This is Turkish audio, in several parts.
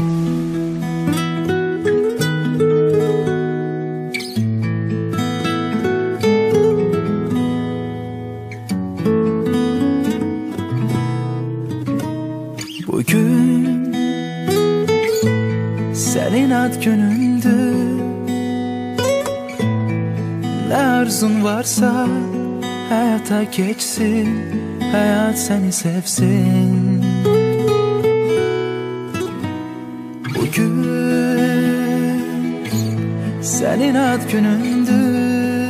Bugün senin ad günündü. Ne arzun varsa hayata geçsin, hayat seni sevsin. Bugün senin ad günündü.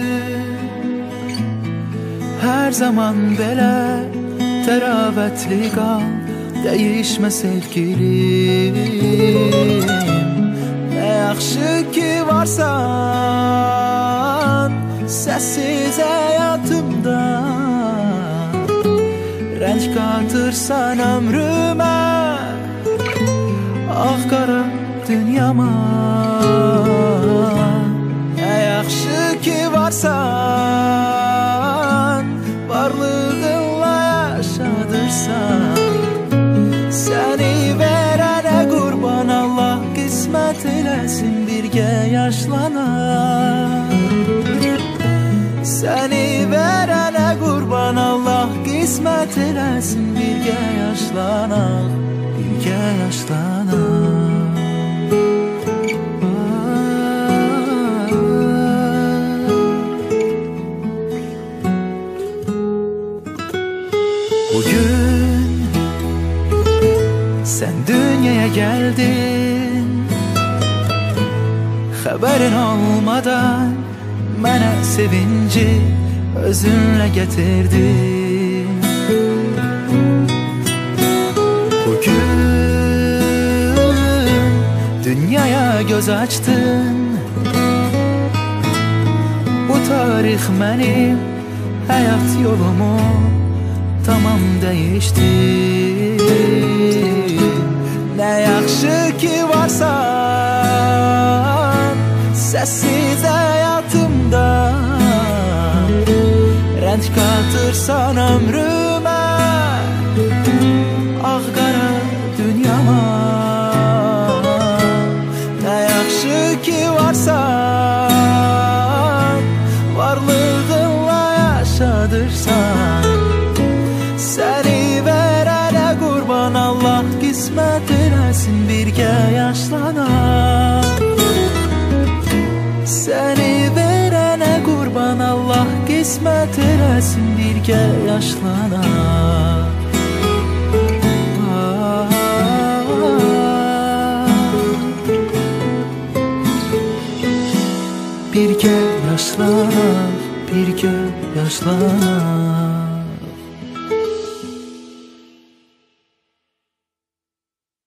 Her zaman belə təravətli qal, değişme sevgilim. Ne yaxşı ki varsan sessiz hayatımda, renk katırsan ömrüme, ah qara dünyama. Ne yaxşı ki varsan varlığınla yaşadırsan, seni verene kurban Allah kısmet eylesin birgə yaşlanar. Seni verene kurban Allah kısmet eylesin birgə yaşlanar, birgə yaşlanar. Bugün sen dünyaya geldin, haberin olmadan mənə sevinci özünle getirdin. Bugün dünyaya göz açtın, bu tarih benim hayat yolumu tamam değişti. Ne yaxşı ki varsan sessiz hayatımda, renk katırsan ömrüme, ah qara dünyama. Ne yaxşı ki varsan varlığınla yaşadırsan, seni verene kurban Allah kısmet eylesin birgə yaşlanar. Seni verene kurban Allah kısmet eylesin birgə yaşlanar. Birgə yaşlanar, birgə yaşlanar.